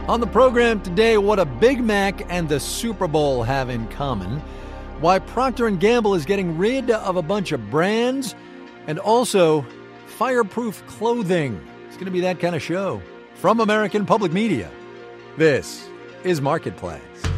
On the program today, what a Big Mac and the Super Bowl have in common, why Procter & Gamble is getting rid of a bunch of brands, and also fireproof clothing. It's going to be that kind of show. From American Public Media, this is Marketplace.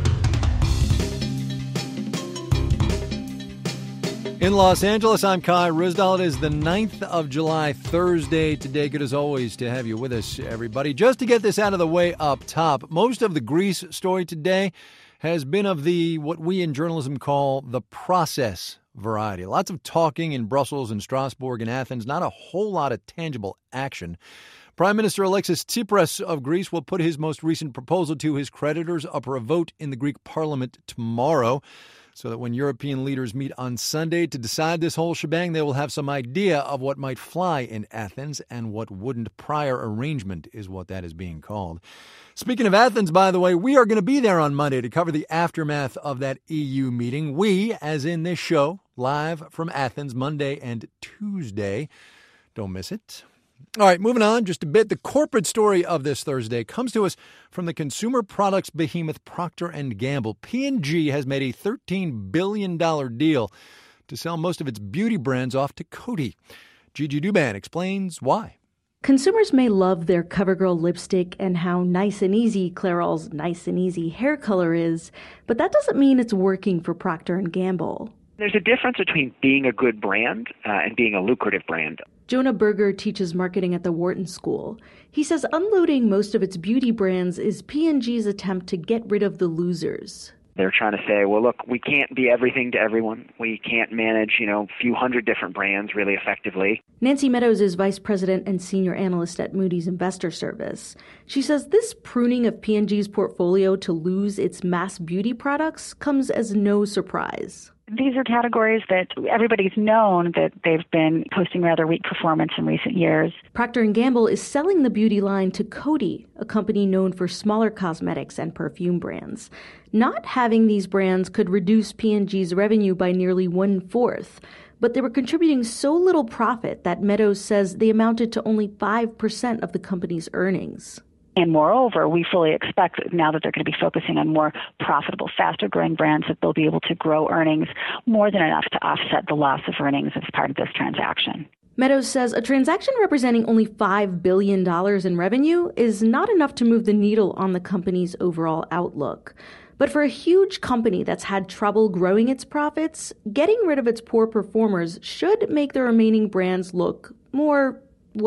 In Los Angeles, I'm Kai Ryssdal. It is the 9th of July, Thursday today. Good as always to have you with us, everybody. Just to get this out of the way up top, most of the Greece story today has been of the, what we in journalism call the process variety. Lots of talking in Brussels and Strasbourg and Athens, not a whole lot of tangible action. Prime Minister Alexis Tsipras of Greece will put his most recent proposal to his creditors up for a vote in the Greek parliament tomorrow, so that when European leaders meet on Sunday to decide this whole shebang, they will have some idea of what might fly in Athens and what wouldn't. Prior arrangement is what that is being called. Speaking of Athens, by the way, we are going to be there on Monday to cover the aftermath of that EU meeting. We, as in this show, live from Athens Monday and Tuesday. Don't miss it. All right, moving on just a bit. The corporate story of this Thursday comes to us from the consumer products behemoth Procter & Gamble. P&G has made a $13 billion deal to sell most of its beauty brands off to Coty. Gigi Douban explains why. Consumers may love their CoverGirl lipstick and how nice and easy Clairol's nice and easy hair color is, but that doesn't mean it's working for Procter & Gamble. There's a difference between being a good brand and being a lucrative brand. Jonah Berger teaches marketing at the Wharton School. He says unloading most of its beauty brands is P&G's attempt to get rid of the losers. They're trying to say, well, look, we can't be everything to everyone. We can't manage, a few hundred different brands really effectively. Nancy Meadows is vice president and senior analyst at Moody's Investor Service. She says this pruning of P&G's portfolio to lose its mass beauty products comes as no surprise. These are categories that everybody's known that they've been posting rather weak performance in recent years. Procter & Gamble is selling the beauty line to Coty, a company known for smaller cosmetics and perfume brands. Not having these brands could reduce P&G's revenue by nearly 1/4, but they were contributing so little profit that Meadows says they amounted to only 5% of the company's earnings. And moreover, we fully expect now that they're going to be focusing on more profitable, faster-growing brands that they'll be able to grow earnings more than enough to offset the loss of earnings as part of this transaction. Meadows says a transaction representing only $5 billion in revenue is not enough to move the needle on the company's overall outlook. But for a huge company that's had trouble growing its profits, getting rid of its poor performers should make the remaining brands look more,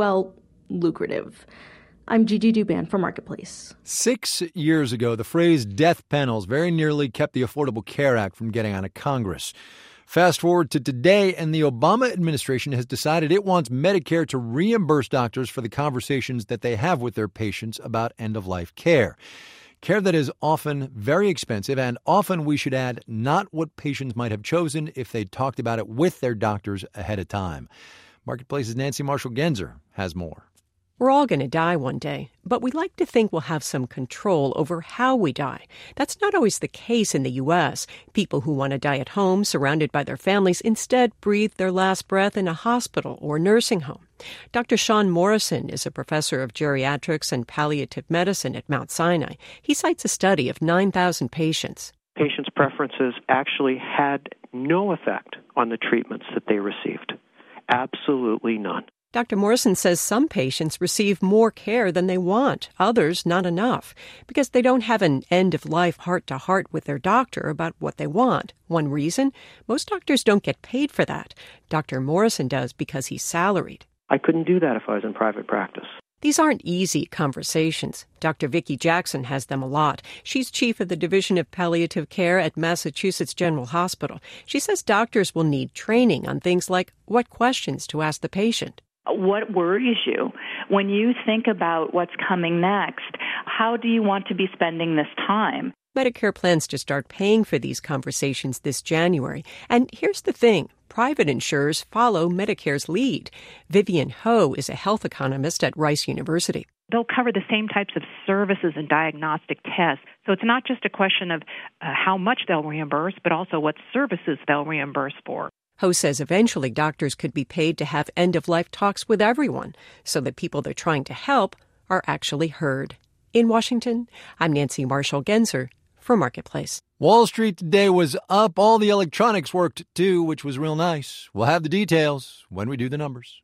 lucrative. I'm Gigi Douban for Marketplace. 6 years ago, the phrase death panels very nearly kept the Affordable Care Act from getting out of Congress. Fast forward to today, and the Obama administration has decided it wants Medicare to reimburse doctors for the conversations that they have with their patients about end-of-life care. Care that is often very expensive, and often, we should add, not what patients might have chosen if they'd talked about it with their doctors ahead of time. Marketplace's Nancy Marshall-Genzer has more. We're all going to die one day, but we like to think we'll have some control over how we die. That's not always the case in the U.S. People who want to die at home, surrounded by their families, instead breathe their last breath in a hospital or nursing home. Dr. Sean Morrison is a professor of geriatrics and palliative medicine at Mount Sinai. He cites a study of 9,000 patients. Patients' preferences actually had no effect on the treatments that they received. Absolutely none. Dr. Morrison says some patients receive more care than they want, others not enough, because they don't have an end-of-life heart-to-heart with their doctor about what they want. One reason? Most doctors don't get paid for that. Dr. Morrison does because he's salaried. I couldn't do that if I was in private practice. These aren't easy conversations. Dr. Vicki Jackson has them a lot. She's chief of the Division of Palliative Care at Massachusetts General Hospital. She says doctors will need training on things like what questions to ask the patient. What worries you? When you think about what's coming next, how do you want to be spending this time? Medicare plans to start paying for these conversations this January. And here's the thing. Private insurers follow Medicare's lead. Vivian Ho is a health economist at Rice University. They'll cover the same types of services and diagnostic tests. So it's not just a question of how much they'll reimburse, but also what services they'll reimburse for. Ho says eventually doctors could be paid to have end-of-life talks with everyone so that people they're trying to help are actually heard. In Washington, I'm Nancy Marshall-Genzer for Marketplace. Wall Street today was up. All the electronics worked too, which was real nice. We'll have the details when we do the numbers.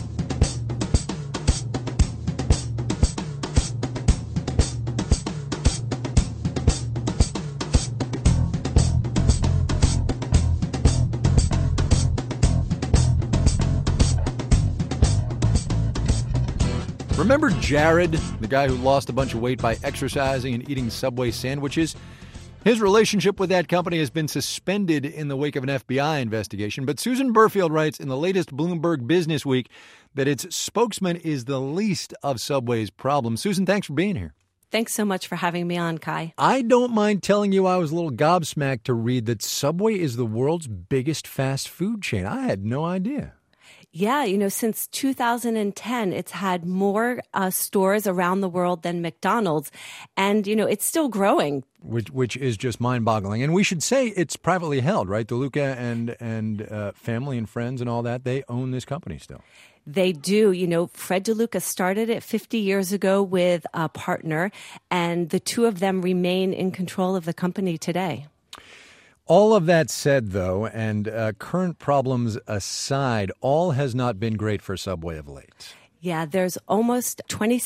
Remember Jared, the guy who lost a bunch of weight by exercising and eating Subway sandwiches? His relationship with that company has been suspended in the wake of an FBI investigation. But Susan Burfield writes in the latest Bloomberg Business Week that its spokesman is the least of Subway's problems. Susan, thanks for being here. Thanks so much for having me on, Kai. I don't mind telling you I was a little gobsmacked to read that Subway is the world's biggest fast food chain. I had no idea. Yeah, since 2010, it's had more stores around the world than McDonald's. And, it's still growing. Which is just mind-boggling. And we should say it's privately held, right? DeLuca and family and friends and all that, they own this company still. They do. Fred DeLuca started it 50 years ago with a partner, and the two of them remain in control of the company today. All of that said, though, and current problems aside, all has not been great for Subway of late. Yeah, there's almost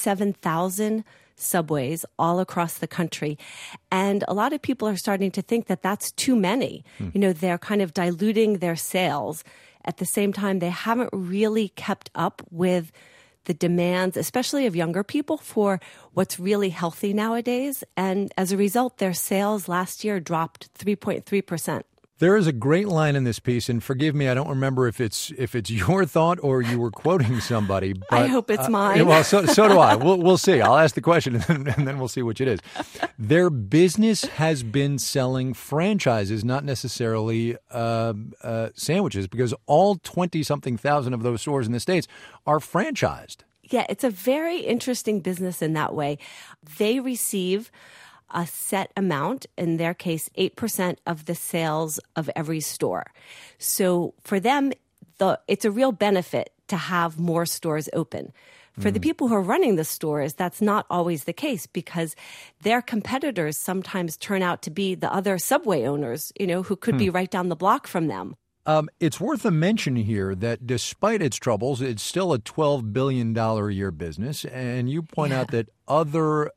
27,000 Subways all across the country. And a lot of people are starting to think that that's too many. They're kind of diluting their sales. At the same time, they haven't really kept up with the demands, especially of younger people, for what's really healthy nowadays. And as a result, their sales last year dropped 3.3%. There is a great line in this piece, and forgive me, I don't remember if it's your thought or you were quoting somebody. But, I hope it's mine. Well, so do I. We'll see. I'll ask the question, and then we'll see which it is. Their business has been selling franchises, not necessarily sandwiches, because all 20-something thousand of those stores in the States are franchised. Yeah, it's a very interesting business in that way. They receive a set amount, in their case, 8% of the sales of every store. So for them, it's a real benefit to have more stores open. For the people who are running the stores, that's not always the case because their competitors sometimes turn out to be the other Subway owners, who could be right down the block from them. It's worth a mention here that despite its troubles, it's still a $12 billion a year business. And you point out that other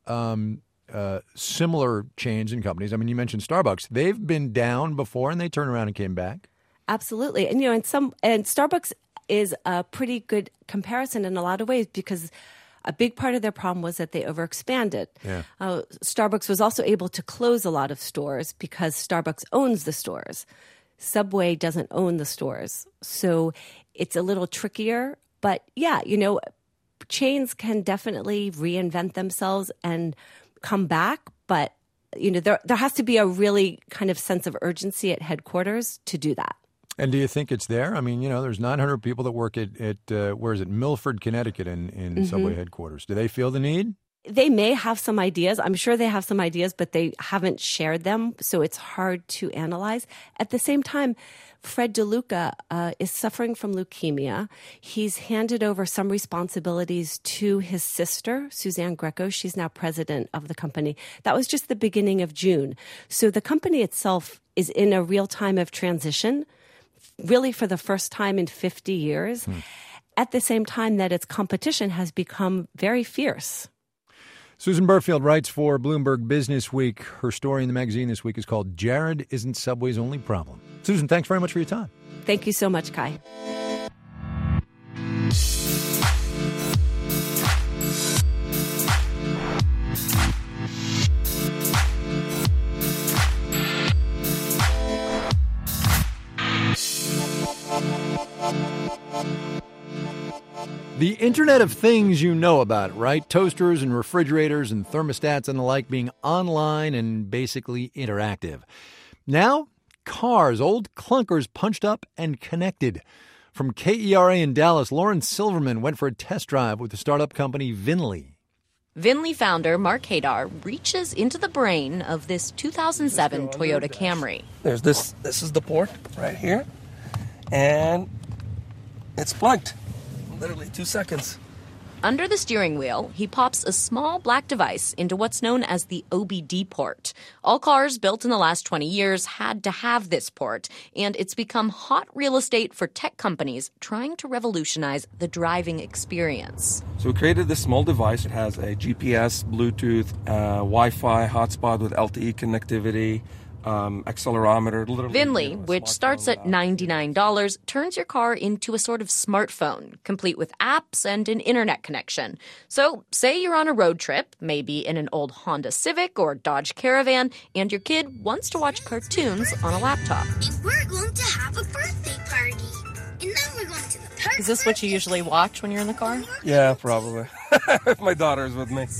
similar chains and companies, you mentioned Starbucks, they've been down before and they turned around and came back. Absolutely. And, and Starbucks is a pretty good comparison in a lot of ways because a big part of their problem was that they overexpanded. Yeah. Starbucks was also able to close a lot of stores because Starbucks owns the stores. Subway doesn't own the stores. So it's a little trickier. But yeah, chains can definitely reinvent themselves and come back, but there has to be a really kind of sense of urgency at headquarters to do that. And do you think it's there? There's 900 people that work at where is it, Milford, Connecticut, in Subway headquarters. Do they feel the need? They may have some ideas. I'm sure they have some ideas, but they haven't shared them, so it's hard to analyze. At the same time, Fred DeLuca is suffering from leukemia. He's handed over some responsibilities to his sister, Suzanne Greco. She's now president of the company. That was just the beginning of June. So the company itself is in a real time of transition, really for the first time in 50 years, at the same time that its competition has become very fierce. Susan Burfield writes for Bloomberg Business Week. Her story in the magazine this week is called Jared Isn't Subway's Only Problem. Susan, thanks very much for your time. Thank you so much, Kai. The Internet of Things you know about, right? Toasters and refrigerators and thermostats and the like being online and basically interactive. Now, cars, old clunkers punched up and connected. From KERA in Dallas, Lauren Silverman went for a test drive with the startup company Vinly. Vinly founder Mark Hadar reaches into the brain of this 2007 Toyota Camry. There's this is the port right here, and it's plugged. Literally 2 seconds. Under the steering wheel, he pops a small black device into what's known as the OBD port. All cars built in the last 20 years had to have this port, and it's become hot real estate for tech companies trying to revolutionize the driving experience. So we created this small device. It has a GPS, Bluetooth, Wi-Fi hotspot with LTE connectivity, accelerometer. Vinly, which starts at $99, turns your car into a sort of smartphone, complete with apps and an internet connection. So, say you're on a road trip, maybe in an old Honda Civic or Dodge Caravan, and your kid wants to watch cartoons on a laptop. And we're going to have a birthday party. And then we're going to the park. Is this what you usually watch when you're in the car? Yeah, probably. If my daughter's with me.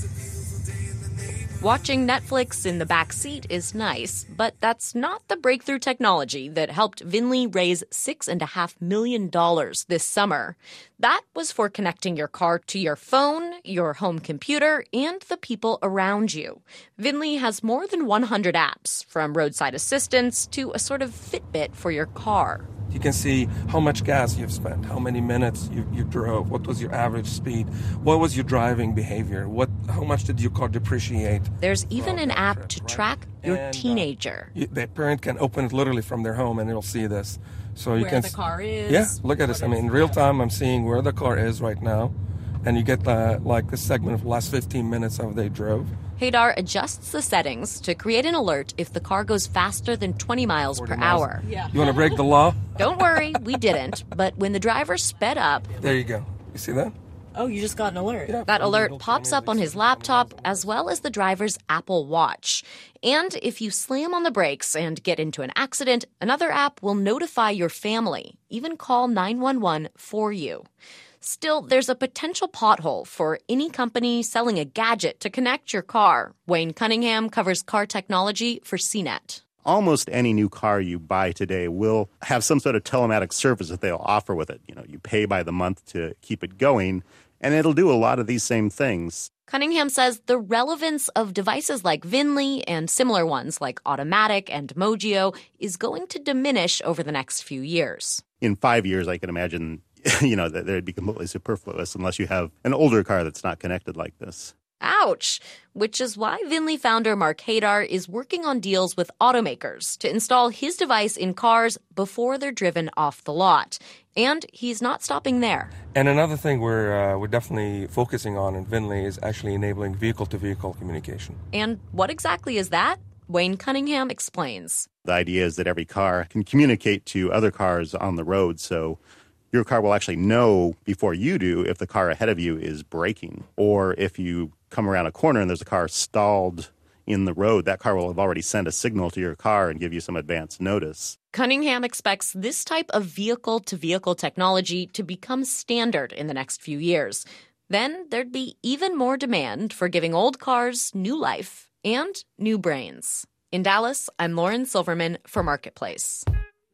Watching Netflix in the back seat is nice, but that's not the breakthrough technology that helped Vinly raise $6.5 million this summer. That was for connecting your car to your phone, your home computer, and the people around you. Vinly has more than 100 apps, from roadside assistance to a sort of Fitbit for your car. You can see how much gas you've spent, how many minutes you drove, what was your average speed, what was your driving behavior, how much did your car depreciate. There's even an app to track your teenager. The parent can open it literally from their home and they'll see this. So you where can the car is. Yeah, look at this. I mean, in real time, I'm seeing where the car is right now. And you get the segment of the last 15 minutes of they drove. Haydar adjusts the settings to create an alert if the car goes faster than 20 miles per hour. Yeah. You want to break the law? Don't worry, we didn't. But when the driver sped up... There you go. You see that? Oh, you just got an alert. Yeah, that alert pops up on his laptop as well as the driver's Apple Watch. And if you slam on the brakes and get into an accident, another app will notify your family, even call 911 for you. Still, there's a potential pothole for any company selling a gadget to connect your car. Wayne Cunningham covers car technology for CNET. Almost any new car you buy today will have some sort of telematics service that they'll offer with it. You know, you pay by the month to keep it going, and it'll do a lot of these same things. Cunningham says the relevance of devices like Vinly and similar ones like Automatic and Mojio is going to diminish over the next few years. In 5 years, I can imagine that they'd be completely superfluous unless you have an older car that's not connected like this. Ouch! Which is why Vinly founder Mark Haydar is working on deals with automakers to install his device in cars before they're driven off the lot. And he's not stopping there. And another thing we're definitely focusing on in Vinly is actually enabling vehicle-to-vehicle communication. And what exactly is that? Wayne Cunningham explains. The idea is that every car can communicate to other cars on the road, so your car will actually know before you do if the car ahead of you is braking, or if you come around a corner and there's a car stalled in the road, that car will have already sent a signal to your car and give you some advance notice. Cunningham expects this type of vehicle-to-vehicle technology to become standard in the next few years. Then there'd be even more demand for giving old cars new life and new brains. In Dallas, I'm Lauren Silverman for Marketplace.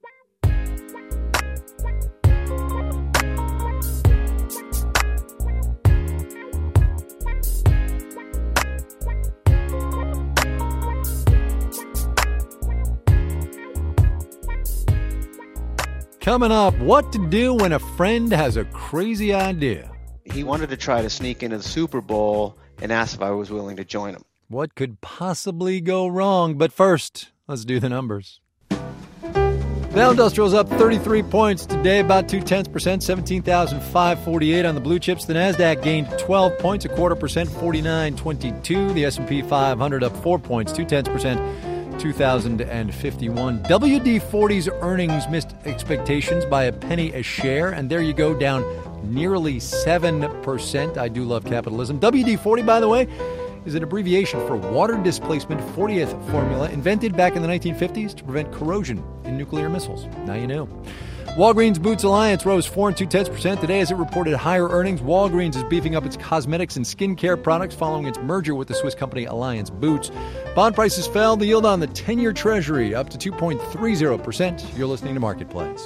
Coming up, what to do when a friend has a crazy idea. He wanted to try to sneak into the Super Bowl and asked if I was willing to join him. What could possibly go wrong? But first, let's do the numbers. Dow Industrial's up 33 points today, about 0.2%, 17,548 on the blue chips. The Nasdaq gained 12 points, 0.25%, 49.22. The S&P 500 up 4 points, 0.2%. 2,051. WD-40's earnings missed expectations by a penny a share, and there you go, down nearly 7%. I do love capitalism. WD-40, by the way, is an abbreviation for Water Displacement 40th Formula, invented back in the 1950s to prevent corrosion in nuclear missiles. Now you know. Walgreens Boots Alliance rose 4 0.2% today as it reported higher earnings. Walgreens is beefing up its cosmetics and skincare products following its merger with the Swiss company Alliance Boots. Bond prices fell. The yield on the 10-year Treasury up to 2.30%. You're listening to Marketplace.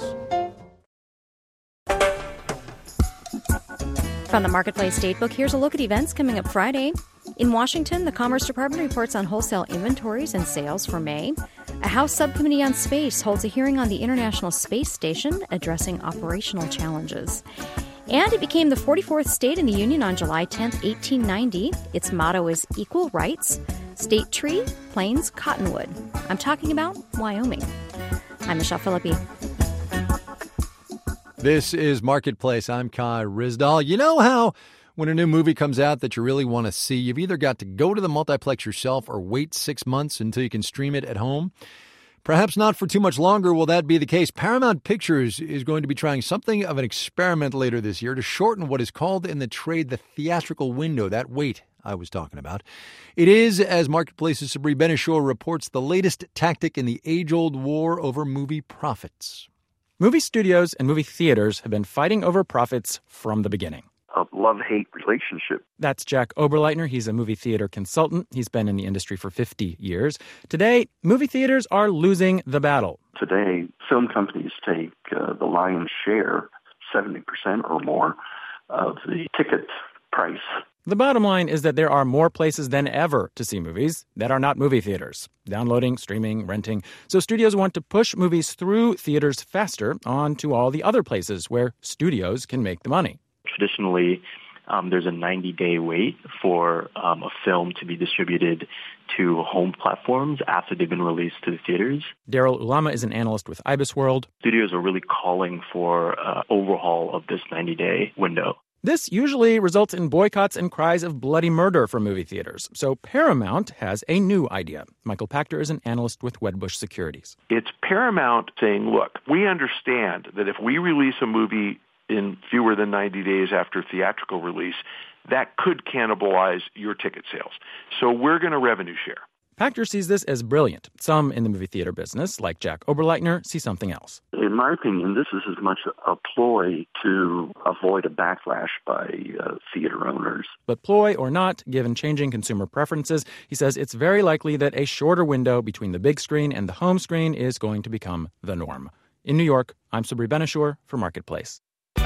From the Marketplace Datebook, here's a look at events coming up Friday. In Washington, the Commerce Department reports on wholesale inventories and sales for May. A House Subcommittee on Space holds a hearing on the International Space Station addressing operational challenges. And it became the 44th state in the Union on July 10th, 1890. Its motto is Equal Rights. State tree, Plains Cottonwood. I'm talking about Wyoming. I'm Michelle Philippi. This is Marketplace. I'm Kai Ryssdal. You know how when a new movie comes out that you really want to see, you've either got to go to the multiplex yourself or wait 6 months until you can stream it at home? Perhaps not for too much longer will that be the case. Paramount Pictures is going to be trying something of an experiment later this year to shorten what is called in the trade the theatrical window, that wait I was talking about. It is, as Marketplace's Sabri Benishore reports, the latest tactic in the age-old war over movie profits. Movie studios and movie theaters have been fighting over profits from the beginning. A love-hate relationship. That's Jack Oberleitner. He's a movie theater consultant. He's been in the industry for 50 years. Today, movie theaters are losing the battle. Today, film companies take the lion's share, 70% or more, of the ticket price. The bottom line is that there are more places than ever to see movies that are not movie theaters. Downloading, streaming, renting. So studios want to push movies through theaters faster on to all the other places where studios can make the money. Traditionally, there's a 90-day wait for a film to be distributed to home platforms after they've been released to the theaters. Daryl Ulama is an analyst with Ibis World. Studios are really calling for overhaul of this 90-day window. This usually results in boycotts and cries of bloody murder from movie theaters. So Paramount has a new idea. Michael Pachter is an analyst with Wedbush Securities. It's Paramount saying, look, we understand that if we release a movie in fewer than 90 days after theatrical release, that could cannibalize your ticket sales. So we're going to revenue share. Pachter sees this as brilliant. Some in the movie theater business, like Jack Oberleitner, see something else. In my opinion, this is as much a ploy to avoid a backlash by theater owners. But ploy or not, given changing consumer preferences, he says it's very likely that a shorter window between the big screen and the home screen is going to become the norm. In New York, I'm Sabri Benishore for Marketplace.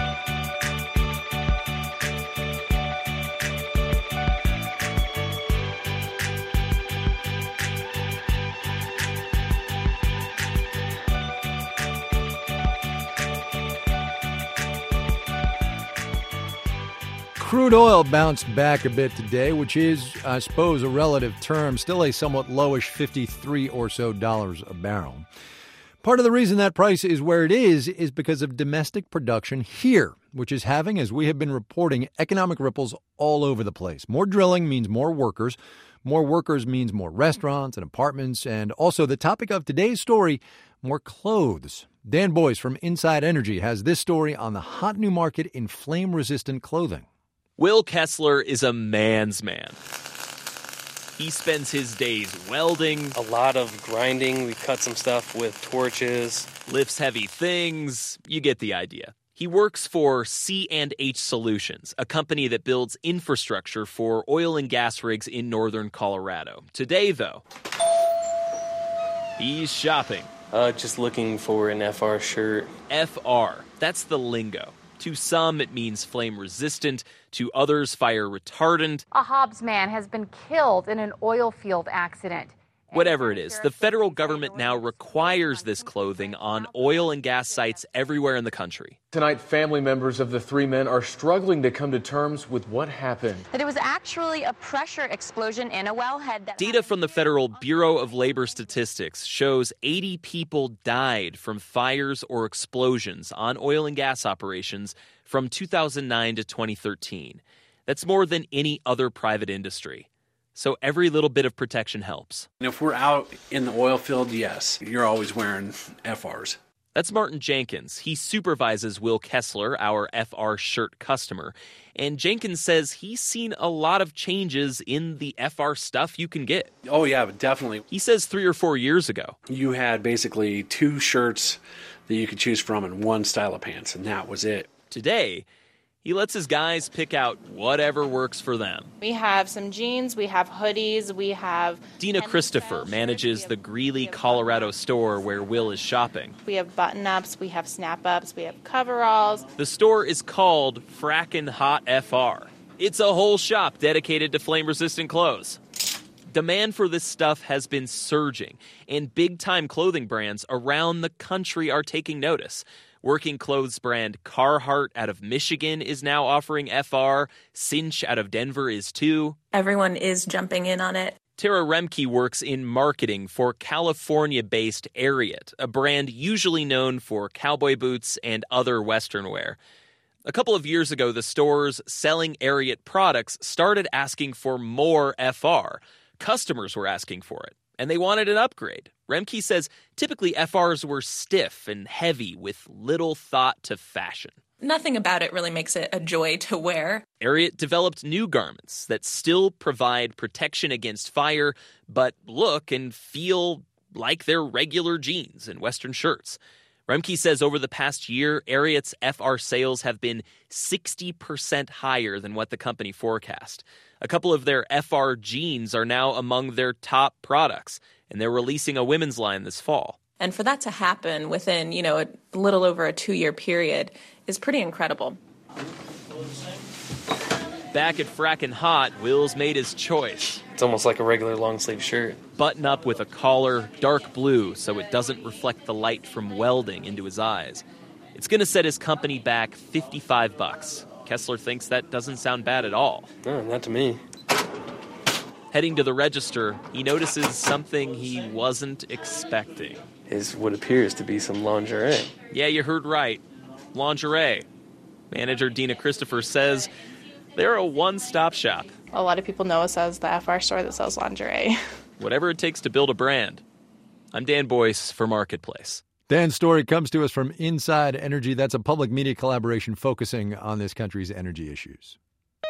Crude oil bounced back a bit today, which is, I suppose, a relative term, still a somewhat lowish $53 or so a barrel. Part of the reason that price is where it is because of domestic production here, which is having, as we have been reporting, economic ripples all over the place. More drilling means more workers. More workers means more restaurants and apartments. And also the topic of today's story, more clothes. Dan Boyce from Inside Energy has this story on the hot new market in flame-resistant clothing. Will Kessler is a man's man. He spends his days welding. A lot of grinding. We cut some stuff with torches. Lifts heavy things. You get the idea. He works for C&H Solutions, a company that builds infrastructure for oil and gas rigs in northern Colorado. Today, though, he's shopping. Just looking for an FR shirt. FR, that's the lingo. To some, it means flame-resistant. To others, fire-retardant. A Hobbs man has been killed in an oil field accident. Whatever it is, the federal government now requires this clothing on oil and gas sites everywhere in the country. Tonight, family members of the three men are struggling to come to terms with what happened. That it was actually a pressure explosion in a wellhead. Data from the Federal Bureau of Labor Statistics shows 80 people died from fires or explosions on oil and gas operations from 2009 to 2013. That's more than any other private industry. So every little bit of protection helps. And if we're out in the oil field, yes, you're always wearing FRs. That's Martin Jenkins. He supervises Will Kessler, our FR shirt customer. And Jenkins says he's seen a lot of changes in the FR stuff you can get. Oh, yeah, definitely. He says 3 or 4 years ago, you had basically 2 shirts that you could choose from and 1 style of pants, and that was it. Today, he lets his guys pick out whatever works for them. We have some jeans, we have hoodies, we have... Dina Christopher manages the Greeley, Colorado store where Will is shopping. We have button-ups, we have snap-ups, we have coveralls. The store is called Frackin' Hot FR. It's a whole shop dedicated to flame-resistant clothes. Demand for this stuff has been surging, and big-time clothing brands around the country are taking notice. Working clothes brand Carhartt out of Michigan is now offering FR. Cinch out of Denver is too. Everyone is jumping in on it. Tara Remke works in marketing for California-based Ariat, a brand usually known for cowboy boots and other Western wear. A couple of years ago, the stores selling Ariat products started asking for more FR. Customers were asking for it, and they wanted an upgrade. Remke says typically FRs were stiff and heavy with little thought to fashion. Nothing about it really makes it a joy to wear. Ariat developed new garments that still provide protection against fire, but look and feel like they're regular jeans and Western shirts. Remke says over the past year, Ariat's FR sales have been 60% higher than what the company forecast. A couple of their FR jeans are now among their top products, and they're releasing a women's line this fall. And for that to happen within, a little over a 2-year period is pretty incredible. Back at Frackin' Hot, Will's made his choice. It's almost like a regular long-sleeve shirt. Button up with a collar, dark blue, so it doesn't reflect the light from welding into his eyes. It's going to set his company back $55. Kessler thinks that doesn't sound bad at all. No, not to me. Heading to the register, he notices something he wasn't expecting. Is what appears to be some lingerie. Yeah, you heard right. Lingerie. Manager Dina Christopher says they're a one-stop shop. A lot of people know us as the FR store that sells lingerie. Whatever it takes to build a brand. I'm Dan Boyce for Marketplace. Dan's story comes to us from Inside Energy. That's a public media collaboration focusing on this country's energy issues.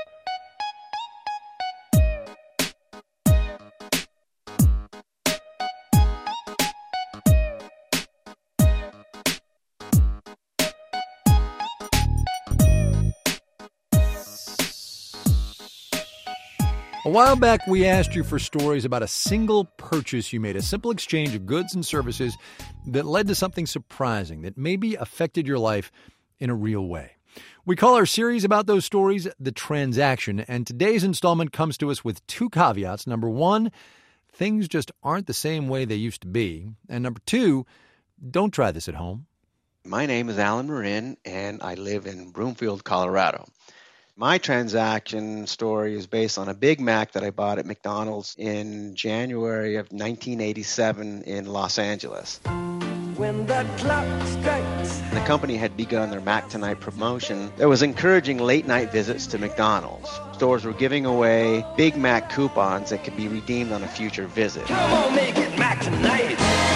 A while back, we asked you for stories about a single purchase you made, a simple exchange of goods and services that led to something surprising that maybe affected your life in a real way. We call our series about those stories The Transaction, and today's installment comes to us with 2 caveats. Number 1, things just aren't the same way they used to be. And number 2, don't try this at home. My name is Alan Marin, and I live in Broomfield, Colorado. My transaction story is based on a Big Mac that I bought at McDonald's in January of 1987 in Los Angeles. When the clock strikes. The company had begun their Mac Tonight promotion that was encouraging late-night visits to McDonald's. Stores were giving away Big Mac coupons that could be redeemed on a future visit. Come on, make it Mac Tonight!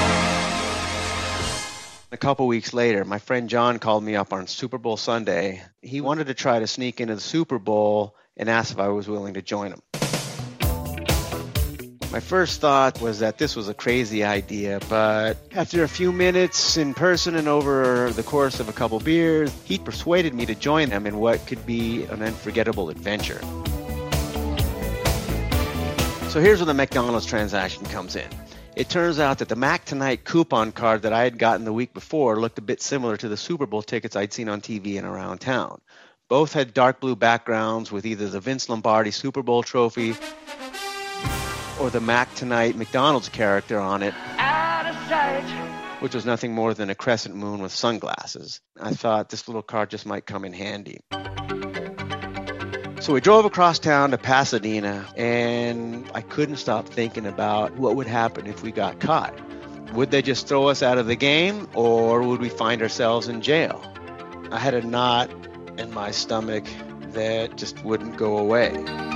A couple weeks later, my friend John called me up on Super Bowl Sunday. He wanted to try to sneak into the Super Bowl and asked if I was willing to join him. My first thought was that this was a crazy idea, but after a few minutes in person and over the course of a couple beers, he persuaded me to join him in what could be an unforgettable adventure. So here's where the McDonald's transaction comes in. It turns out that the Mac Tonight coupon card that I had gotten the week before looked a bit similar to the Super Bowl tickets I'd seen on TV and around town. Both had dark blue backgrounds with either the Vince Lombardi Super Bowl trophy or the Mac Tonight McDonald's character on it, out of sight, which was nothing more than a crescent moon with sunglasses. I thought this little card just might come in handy. So we drove across town to Pasadena, and I couldn't stop thinking about what would happen if we got caught. Would they just throw us out of the game, or would we find ourselves in jail? I had a knot in my stomach that just wouldn't go away.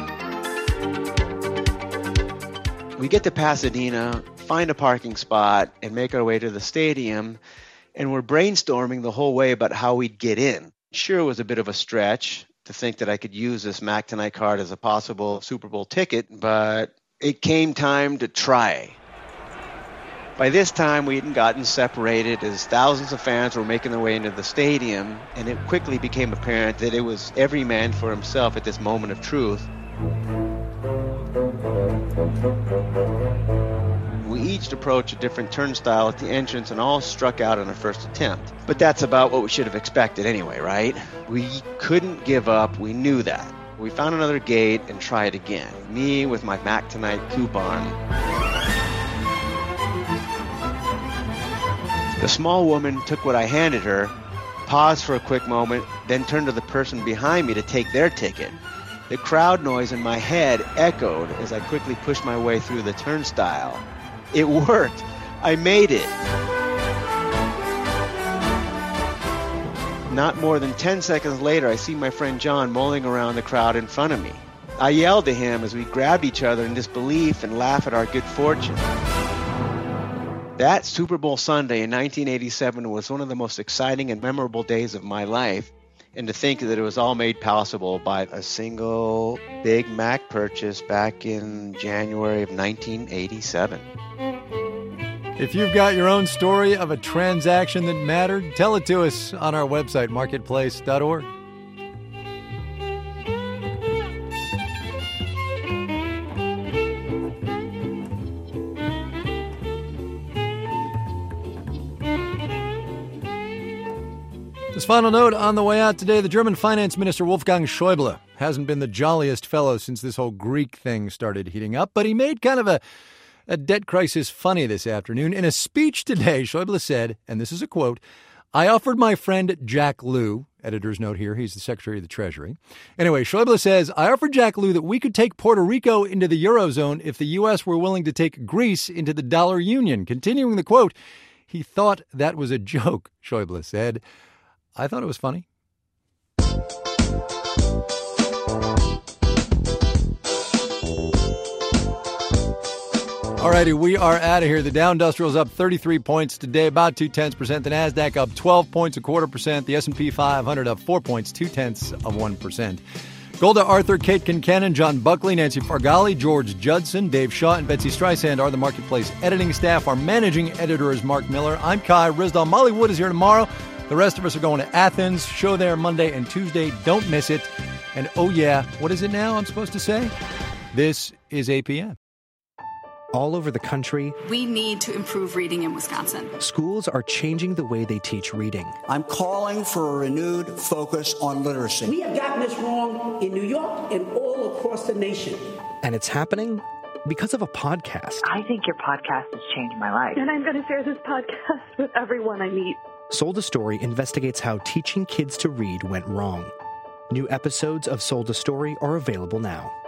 We get to Pasadena, find a parking spot, and make our way to the stadium, and we're brainstorming the whole way about how we'd get in. Sure, it was a bit of a stretch to think that I could use this Mac Tonight card as a possible Super Bowl ticket, but it came time to try. By this time, we hadn't gotten separated as thousands of fans were making their way into the stadium, and it quickly became apparent that it was every man for himself at this moment of truth. We each approached a different turnstile at the entrance and all struck out on our first attempt. But that's about what we should have expected anyway, right? We couldn't give up, we knew that. We found another gate and tried again. Me with my Mac Tonight coupon. The small woman took what I handed her paused for a quick moment, then turned to the person behind me to take their ticket. The crowd noise in my head echoed as I quickly pushed my way through the turnstile. It worked. I made it. Not more than 10 seconds later, I see my friend John mulling around the crowd in front of me. I yelled to him as we grabbed each other in disbelief and laughed at our good fortune. That Super Bowl Sunday in 1987 was one of the most exciting and memorable days of my life, and to think that it was all made possible by a single Big Mac purchase back in January of 1987. If you've got your own story of a transaction that mattered, tell it to us on our website, marketplace.org. This final note on the way out today, the German finance minister Wolfgang Schäuble hasn't been the jolliest fellow since this whole Greek thing started heating up, but he made kind of a debt crisis funny this afternoon. In a speech today, Schäuble said, and this is a quote, "I offered my friend Jack Lew," editor's note here, he's the Secretary of the Treasury. Anyway, Schäuble says, "I offered Jack Lew that we could take Puerto Rico into the Eurozone if the U.S. were willing to take Greece into the dollar union." Continuing the quote, "He thought that was a joke," Schäuble said. I thought it was funny. All righty, we are out of here. The Dow Industrial is up 33 points today, about 0.2%. The NASDAQ up 12 points, 0.25%. The S&P 500 up 4 points, 0.2%. Golda Arthur, Kate Kincannon, John Buckley, Nancy Fargali, George Judson, Dave Shaw, and Betsy Streisand are the Marketplace editing staff. Our managing editor is Mark Miller. I'm Kai Ryssdal. Molly Wood is here tomorrow. The rest of us are going to Athens. Show there Monday and Tuesday. Don't miss it. And oh yeah, what is it now I'm supposed to say? This is APM. All over the country, we need to improve reading in Wisconsin. Schools are changing the way they teach reading. I'm calling for a renewed focus on literacy. We have gotten this wrong in New York and all across the nation. And it's happening because of a podcast. I think your podcast has changed my life. And I'm going to share this podcast with everyone I meet. Sold a Story investigates how teaching kids to read went wrong. New episodes of Sold a Story are available now.